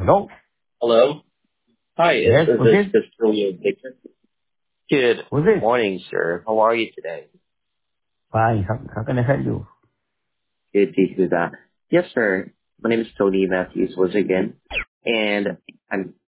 Hello? Hello. Hi, Yes, is who's this this? Castillo Baker? Good Who's this? morning, sir. How are you today? Fine. How can I help you? Good to hear that. Yes, sir. My name is Tony Matthews once again, and I'm